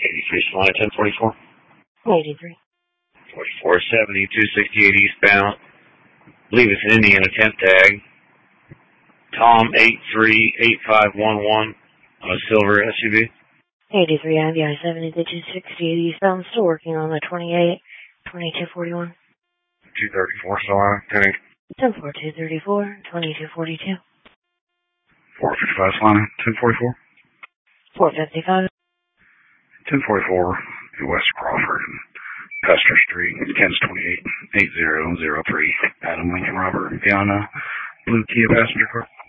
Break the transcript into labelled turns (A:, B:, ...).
A: 83 Solana 1044.
B: 83.
A: 4470, 268 eastbound. Believe it's an Indiana temp tag. Tom 838511 on a silver SUV.
B: 83 IBI 70 to 268 eastbound. Still working on the 28, 2241.
A: 234 Solana,
B: 10 4 234, 2242.
A: 455 Solana, 1044.
B: 455.
A: 1044 West Crawford, Custer Street, Kent's 28, 8003. Adam Lincoln Robert, Guyana, blue Kia passenger car.